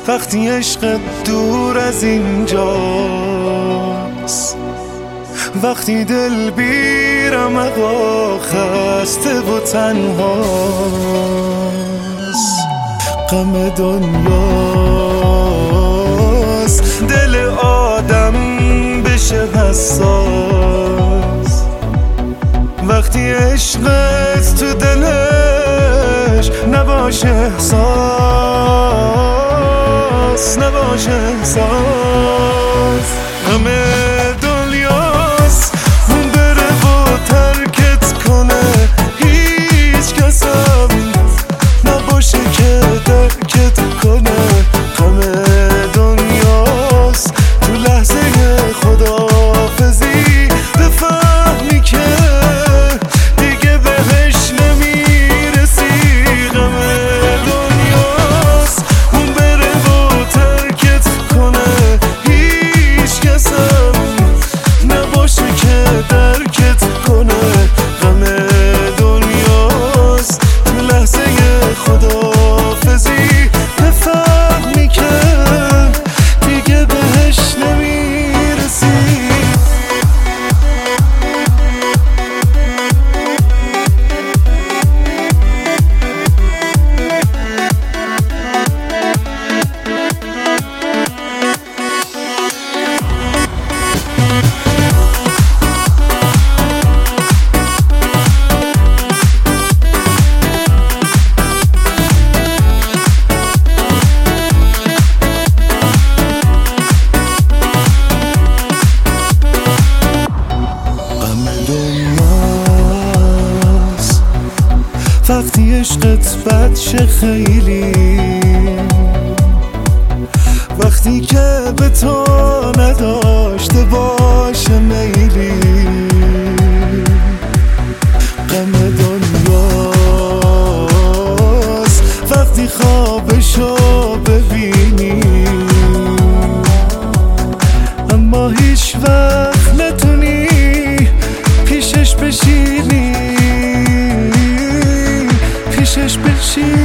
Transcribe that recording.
وقتی عشق دور از اینجاست، وقتی دل بیرم اقا خسته و تنهاست. غم دنیاست دل آدم بشه حساس، وقتی عشقت تو دلش نباشه احساس، نباشه احساس. غم دنیاست اون بره و ترکت کنه، هیچ کسم نباشه که درکت کنه. غم دنیاست تو لحظه خداحافظی بفهمی که دیگه بهش نمیرسی. غم دنیاست اون بره و ترکت کنه، هیچ کسم نباشه که درکت کنه. غم دنیاست تو لحظه خداحافظی بفهمی که دیگه بهش نمیرسی. وقتی عشقت بد شه خیلی، وقتی که به تو نداشته باشه میلی. غم دنیاست وقتی خوابشو ببینی، اما هیچ وقت نتونی پیشش بشینی، پیشش بشینی.